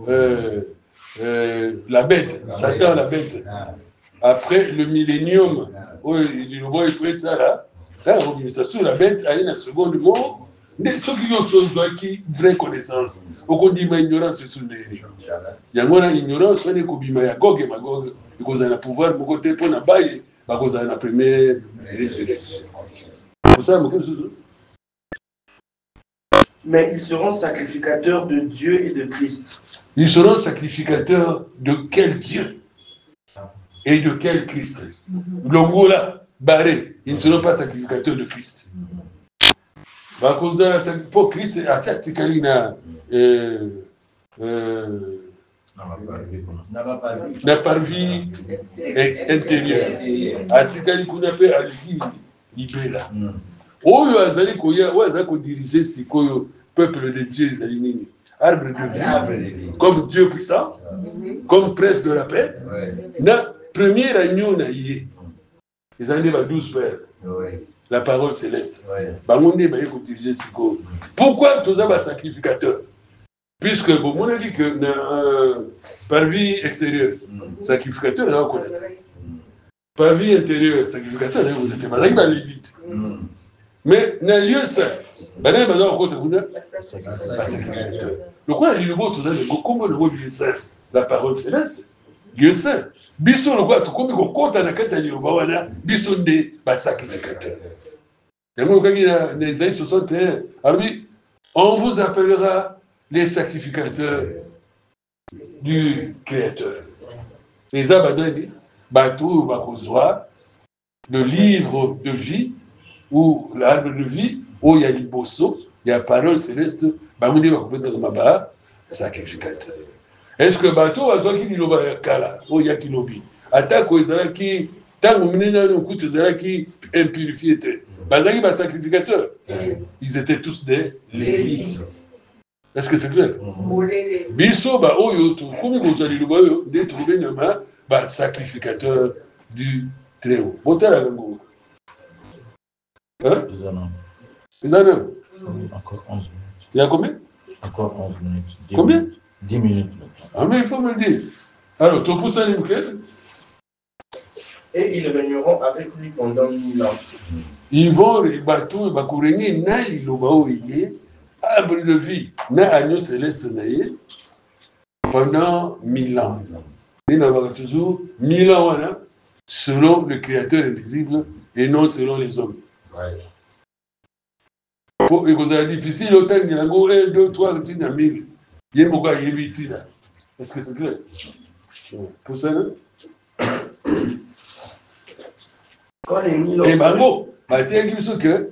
Euh, la bête, Satan la bête. Après le millénium, où il fait ça là, sur la bête a une seconde mort. Ceux qui ont chose qui vraie connaissance. On dit ma ignorance sur le il y a une ignorance, on est comme il y a Gog et Magog, et qu'on a le pouvoir pour côté pour la baille, parce qu'on a la première résurrection. Pour ça, mais ils seront sacrificateurs de Dieu et de Christ. Ils seront sacrificateurs de quel Dieu et de quel Christ? L'Ongola, barré, ils ne seront pas sacrificateurs de Christ. Pour Christ, à cette Tikalina, n'a pas vie intérieure. À Tikali, qu'on appelle Aligi, Ibela. Oh, il y a dirigé ce peuple de Dieu, les alignés. Arbre de vie, comme Dieu puissant, comme prince de la paix. La première agneau n'a y ils en ont douze pères. La parole céleste. Pourquoi tous les sacrificateurs? Puisque bon, on a dit que par vie extérieure, sacrificateur est reconnaître. Par vie intérieure, sacrificateur est reconnaître. Mais il va aller vite. Mais dans le lieu saint, il va reconnaître. Donc, on a dit le mot tout à l'heure, comment le mot Dieu saint? La parole céleste, Dieu saint. Bisson, le quoi, tout comme on compte à la Catanie, Bisson des sacrificateurs. Et moi, quand il y a les années soixante et un, alors oui, on vous appellera les sacrificateurs du Créateur. Les abadoués, Batou, Bakozoa, le livre de vie, ou l'arbre de vie, où il y a les bossos, il y a la parole céleste, Bamoudi va couper dans ma barre, sacrificateur. Est-ce que Batou va toi qui dit le Kala, où il y a qui lobby? Attaque aux qui, tant au milieu de coup, qui impurifié. Bazaki va sacrificateur. Ils étaient tous des lévites. Est-ce que c'est clair? Bisso, bah, oh, yo, tout, comme vous allez le voir, des trouvés, bah, sacrificateur du Très-Haut. Botala Gango. Hein? Les anneaux. Encore onze minutes. Il y a combien? Encore onze minutes. Combien? dix minutes. Ah, mais il faut me le dire. Alors, tu pousses un nickel. Et ils régneront avec lui pendant mille ans. Ils vont, les bateaux, ils vont courir, na ils vont oublier, arbre de vie, na agneau céleste naïe, pendant mille ans. Ils n'ont toujours mille ans, voilà, selon le Créateur invisible et non selon les hommes. Ouais. Et vous avez difficile, autant qu'il y a un, deux, trois, dix, mille. Il y a beaucoup à y éviter là. Est-ce que c'est clair? Pour ça, non? Quand les mille ans. Et bango, bah, tiens, qui me que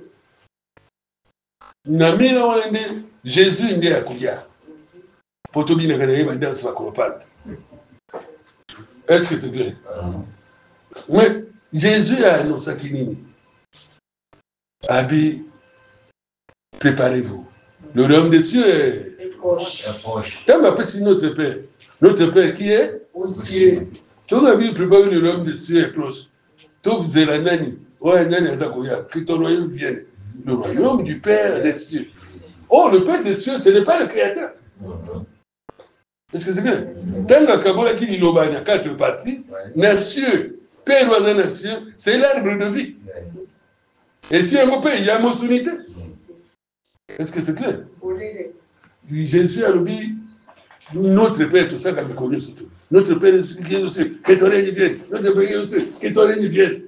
na mille ans, Jésus est à Kouya. Pour tout bien, il va dans sa colopalte. Est-ce que c'est clair? Mais Jésus a annoncé qu'il y a Abi, préparez-vous. Le royaume des cieux est proche. Tant m'appelle si notre Père. Notre Père qui est Aux cieux. Tous les amis préparent le royaume des cieux est proche. Tous les nani, ouais, nani azakoya, que ton royaume vienne. Le royaume du Père des cieux. Oh, le Père des cieux, ce n'est pas le Créateur. Est-ce que c'est clair? Tant que Kabola qui dit l'Oban, il y a quatre parties. Nation, Père oiseau nation, c'est l'arbre de vie. Et si un mot Père, il y a mon unité. Est-ce que c'est clair? Jésus a dit, notre Père, tout ça, quand nous connaissons tout. Notre Père qui est aussi, que ton règne vienne. Notre Père qui est aussi, que ton règne vienne.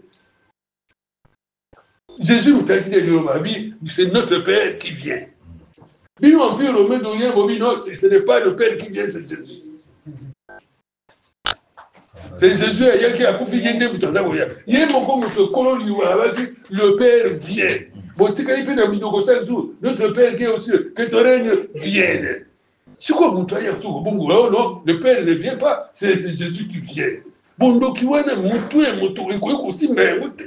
Jésus nous a dit, c'est notre Père qui vient. Bino empire romain d'Orient, non, ce n'est pas le Père qui vient, c'est Jésus. C'est Jésus qui a confié une début dans un il y a beaucoup de colons le Père vient. Bon, tu peux dans notre Père qui est aussi, que ton règne vienne. C'est quoi mon toit bon, non, le Père ne vient pas, c'est Jésus qui vient. Bon, donc il y a un moutou et moutou, il y a aussi un moutou.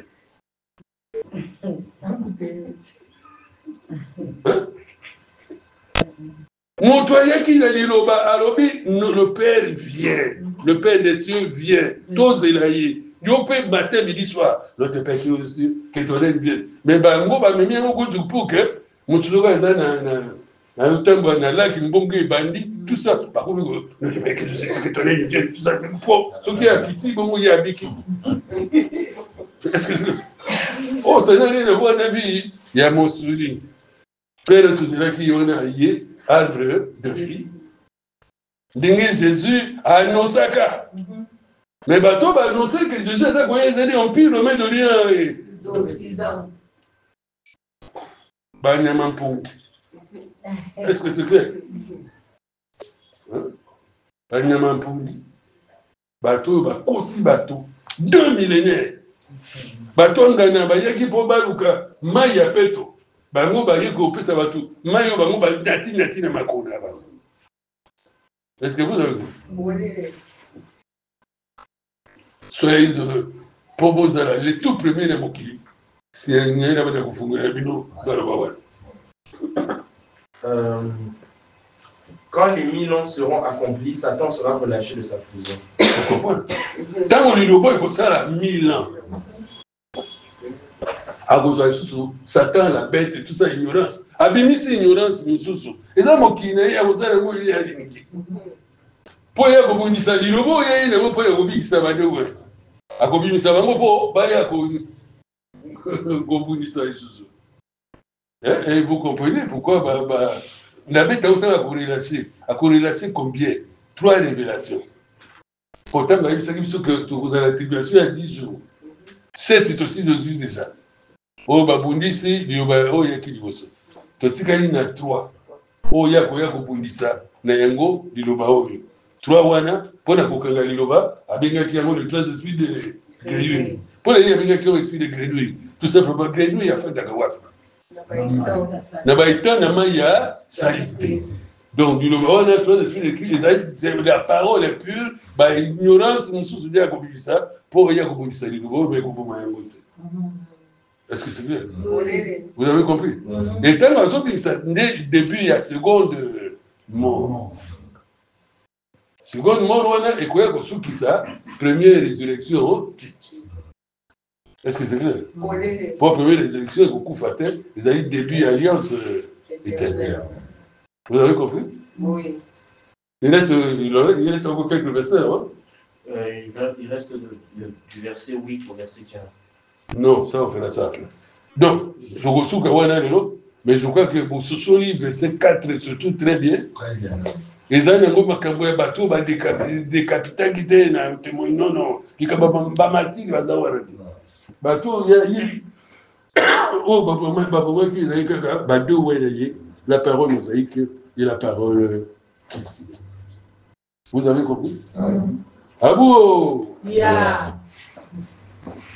Mon toit qui a dit le Père vient, le Père des cieux vient, tous élaïés. Yo peut matin, midi, soir, notre Père qui est aussi, que ton règne vienne. Mais ben, moi, je me mets pour que mon toit est un. Un temps, on a là qui me bonge bandit, tout ça. Par contre, le mec que je sais que ton règne vient, tout ça, c'est faux. Ce qui est à Kiti, bon, il y a Biki. Est-ce que. Oh, ça n'a rien à voir, Nabi. Il y a mon souris. Père, tout cela qui en a lié, arbre de vie. Dingue Jésus a annoncé ça. Mais bateau va annoncer que Jésus a ça quand il est en pire, romain d'Orient et d'Occident. Banyamampong. Est-ce que c'est clair? Banyamampong. Bateau, bah, aussi bateau. Deux millénaires. Bateau ngana, bah, yaki po baluka, maya peto. Bango, bah, yeko, pesa bateau. Mayo, bango, bah, nati, nati, na makona. Est-ce que vous avez vu? Oui. Soyez heureux. Pour vos alliés, les tout premiers de mon qui. C'est un gars qui a fait un bino dans le Baouane. Euh, quand les mille ans seront accomplis, Satan sera relâché de sa prison. Vous comprenez? Tant qu'on est là-bas, il faut ça là, mille ans. À cause de Satan, la bête, tout ça, ignorance. Abimi, c'est ignorance, nous sous. Et là, mon qui n'est pas ça, moi, il y a des niqués. Pour y avoir un ça, il y a un peu pour y avoir un ça va de ouais. À cause de ça, va pour bah, il y a un ça, sous. Et vous comprenez pourquoi bah, bah, la bête a autant à corrélater. À corrélater combien? Trois révélations. Pourtant, il y a que vous avez la tribulation à dix jours. Sept est aussi dans une déjà. Oh, bah, Bundisi, il y a qui dit ça. Totikali na trois. Oh, il y a quoi Bundisa. Na yango, il y a trois wana, pour la kokanga liloba, abenga qui a le trois esprits de grenouille. Pour les abenga qui ont l'esprit de grenouille. Tout simplement, grenouille a fait d'agawap. Na baïtan na maya salité. Donc, du loba, on a trois esprits de Christ, la parole est pure, bah, ignorance, nous sommes dit à Kobibisa, pour y avoir Kobibisa, il faut mais Kobibisa. Est-ce que c'est clair? Vous avez compris? Et tant que ça, début, il y a seconde mort. Seconde mort, on a, et quoi, qui ça? Première résurrection, Est-ce que c'est clair? Volé. Pour permettre les élections, beaucoup fatin, ils avaient début alliance euh, éternelle. Vous avez compris? Oui. Il reste, il reste, il reste encore quelques versets, hein? Euh, il va- il reste le- le- du verset huit au verset quinze. Non, ça on fera ça après. Donc, je reçois que ouais, non, mais je crois que pour ce livre, verset quatre, surtout très bien. Très bien. Et ça, il y a un bateau décapitant qui était un témoin. Non, non, il y a un bateau qui va savoir. Bateau, il y a eu. Oh, Baboué, qui a eu un bateau, la parole mosaïque et la parole christique. Vous avez compris? Ah oui. Ah bon? Il y a